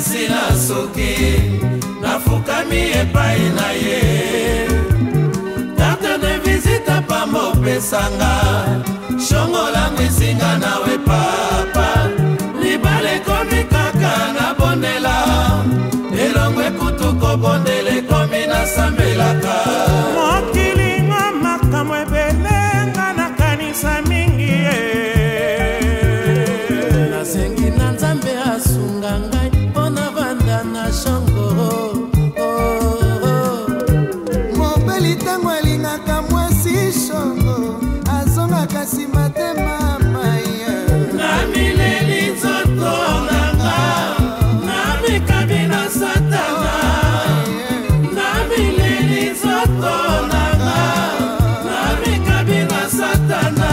kasi na soki nafukami epai na ye carte de visite pamba opesanga shongola mwisinga nawe papa libale komi kaka na bondela elongwe kutuko bondele komi na sambelaka mokilingo makambo ebele nga na kanisa mingi ye nasengi na nzambe asunga ngai mpona vanda na shongoro mobeli ntango alingaka mwasi shongo azongaka nsima te mama ye na mileli nzoto nanga na mikabi na satana na mileli nzoto nanga na mikabi na satana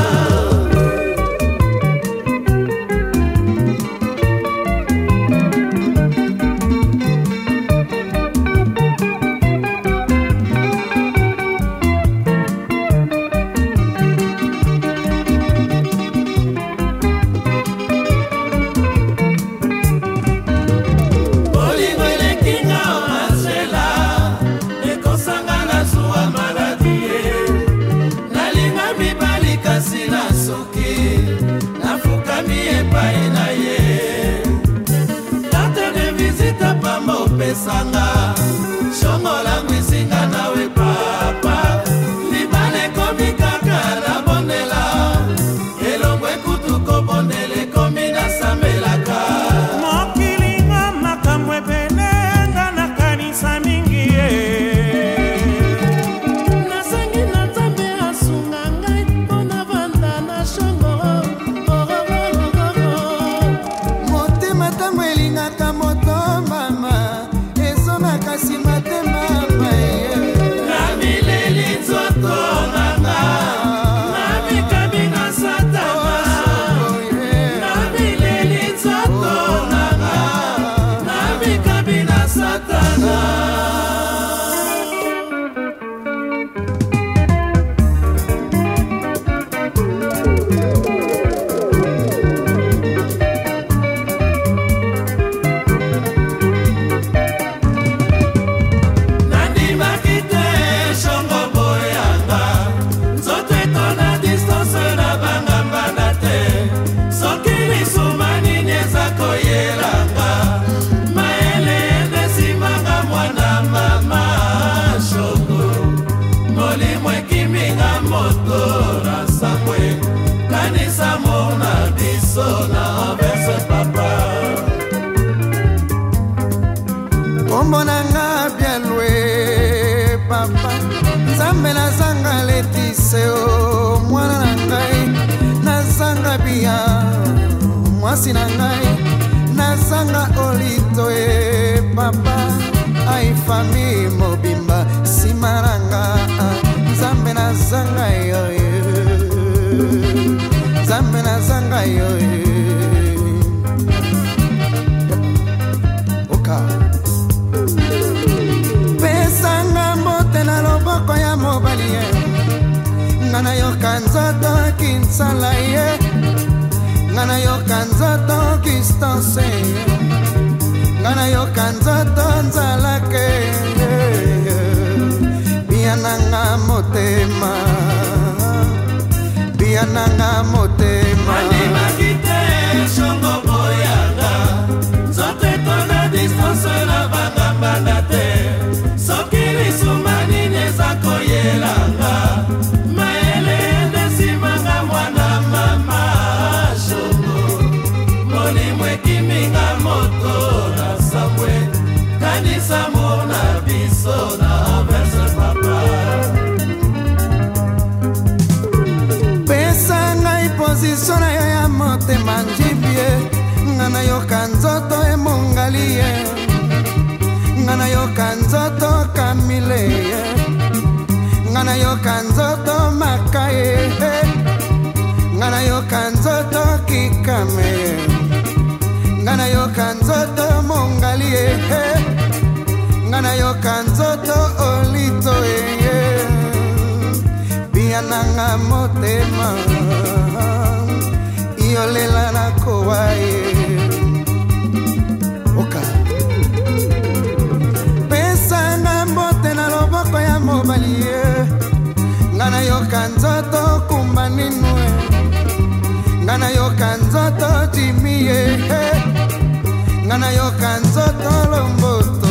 pesanga shongola mwisinga nawe papa libale komi kaka na bondela elongwe kutuko bondele komi na sambelaka mokilingo makambo ebele nga na kanisa mingi ye nasengi na nzambe asunga ngai mpona vanda na shongoro motema ntango elingaka moto mama kasi matema maye na mileli nzoto nanga na mikabi na satana na mileli nzoto nanga na mikabi na satana ombonanga bialwe papa nzambe nazanga letiseo mwana na ngai nazanga bia mwasi na ngai nazanga olito e papa aifami mobimba simaranga nzambe nazanga yo nzambe nazanga yo oka pesanga mbote na loboko ya mobali ye nga nayoka nzoto kinsala ye nga nayoka nzoto kistanse nga nayoka nzoto nzalake biananga motema biananga motema makite shongo boyanga nzoto etona distance na bangambanda te soki lisuma nini eza koyelanga mayele ndesimanga mwana mama shongo molimo ekiminga moto na sambwe kanisa mona biso na verse papa pesa ngai pozisio na yo ya motema njibie nga nayoka nzoto emongali ye nga nayoka nzoto kamile ye nga nayoka nzoto makaye nga nayoka nzoto kikame ye nga nayoka nzoto mongali ye nga nayoka nzoto olito ye biananga motema iolela na kowa ye oka jimie ngana yoka nzoto lomboto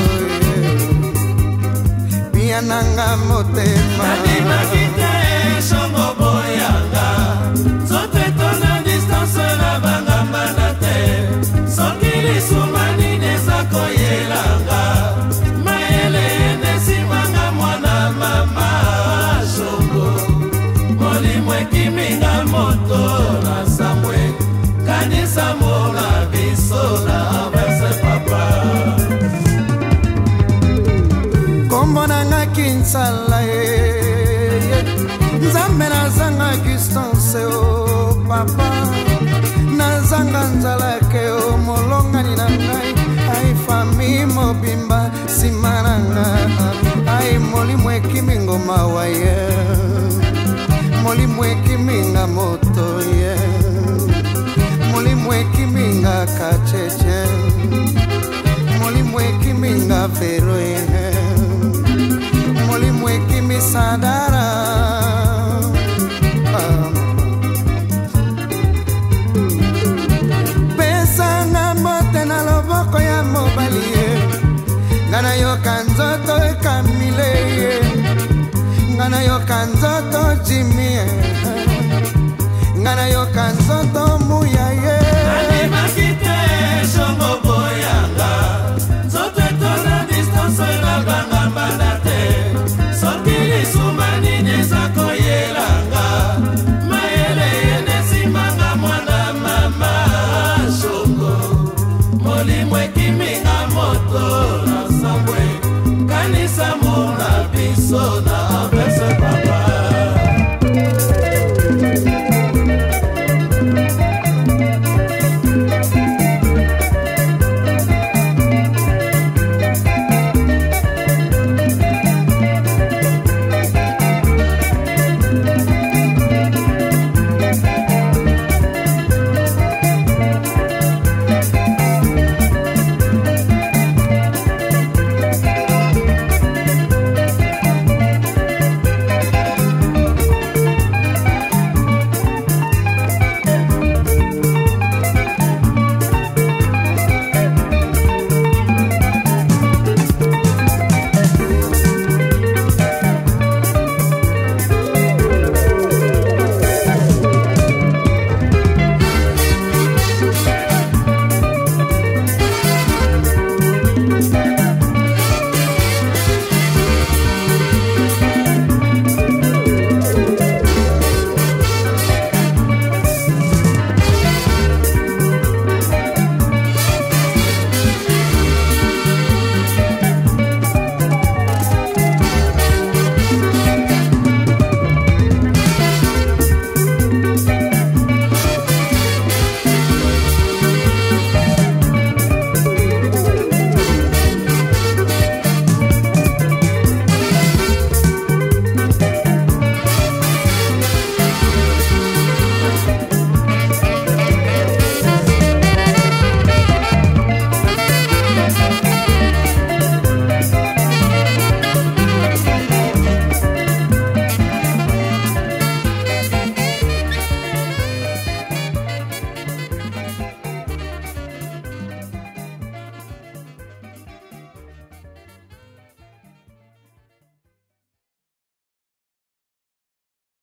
biananga motema Makite shongo boyanga Zote tona distance na banga manate Sokili sumani nezako yelanga Maele nesimanga mwana mama shongo Molimwe kiminga moto na samwe Kanisa mola biso na avese papa Kombonanga kinsala Nzambe nazanga distance o papa Nazanga nzalake o molongani na ngai Ai fami mobimba simananga Ai molimwe kimingo mawaye Molimwe kiminga moto ye Molimwe kiminga kacheche Molimwe kiminga fero ye Molimwe kimisadara Pesa nga mote na loboko ya mobali ye Ngana yoka nzoto ekamile ye Ngana yoka nzoto jimie Ngana yoka nzoto muya ye Makite shongo boyanga Zote tona distance na banga mandate Sokili sumani nezako yelanga Maele nesimanga mwana mama shongo Molimwe kiminga moto na sambwe Kanisa mona biso na